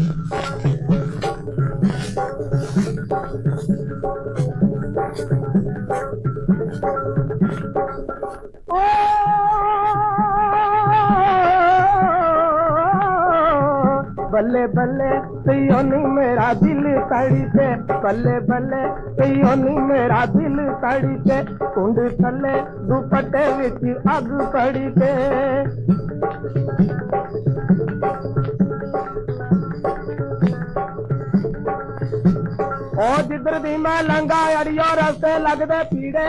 बल्ले बल्ले तैयोनी मेरा दिल तड़ी से, बल्ले बल्ले तैयोनी मेरा दिल तड़ी से, कुंड थले दुपट्टे विच अग पड़ी से। ओ जिधर दी मैं लंघा अड़ियो रस्ते लगदे पीड़े,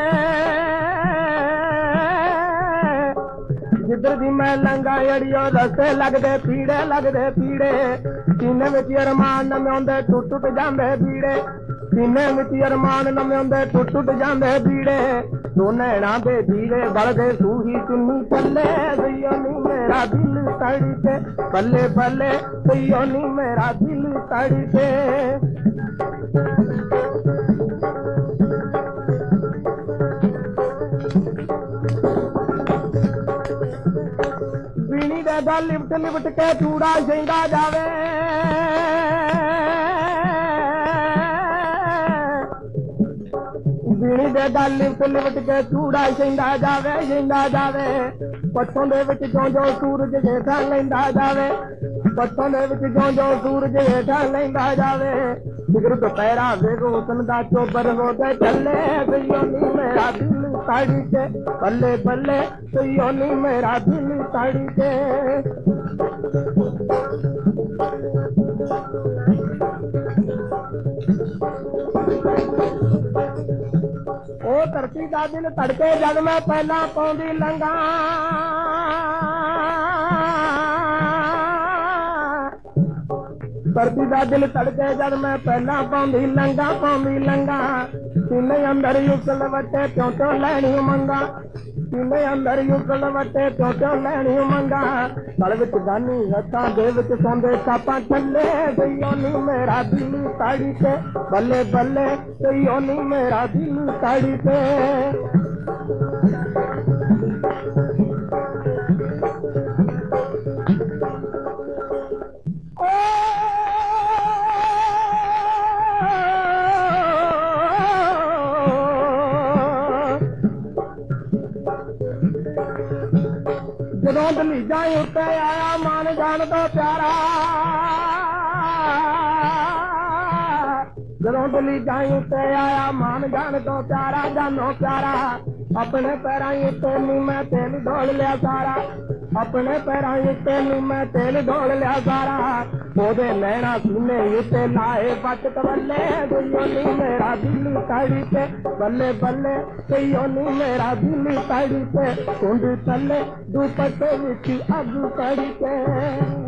जिधर दी मैं लंघा अड़ियो रस्ते लगदे पीड़े, सीने विच अरमान नमे आंदे टुट टुट जांदे बीड़े, सीने विच अरमान नमे आंदे टुट टुट जांदे बीड़े, दो नैना दे धीरे बलदे सूही चुन्नी चले, तैयोनी मेरा दिल तड़ी से, बल्ले बल्ले तैयोनी मेरा दिल तड़ी से। बीनी दे गल लिपट लिपट के चूड़ा छेंदा जावे, बीनी दे गल लिपट लिपट के चूड़ा छेंदा जावे, पत्थों दे विच जो सूरज हेठां लैंदा जावे, पत्थों दे विच जो सूरज हेठां लैंदा जावे, जिगर दोपहरा वेगो हुस्न दा चोबर हो गए चले, तैयोनी मेरा दिल तड़ी से, बल्ले बल्ले तैयोनी मेरा दिल तड़ी से। ओ धरती दा दिल तड़के जद मैं पहला पाउंदी लंघा, धरती दा दिल तड़के जद मैं पहला पाउंदी लंघा, सीने अंदर युगल वटे क्यों क्यों लैनी मंगा, सीने अंदर युगल वटे क्यों क्यों लैनी मंगा, गल विच गानी हत्थां दे विच सोंदे सापां चले, तैयोनी मेरा दिल तड़ी से, बल्ले बल्ले तैयोनी मेरा दिल तड़ी से। जदों दलीजा उत्ते आया मान जान तो प्यारा, जदों दलीजा उत्ते आया मान जान तो प्यारा, जानो प्यारा अपने पैरां उत्ते नी मैं तेल ढोल लिया सारा, अपने पैरां उत्ते नी मैं तेल ढोल लिया सारा, ओदे नैना सीने उत्ते लाए बट तवल्ले, तैयोनी मेरा दिल तड़ी से, बल्ले बल्ले तैयोनी मेरा दिल तड़ी से, कुंड थले दुपट्टे विच अग पड़ी से।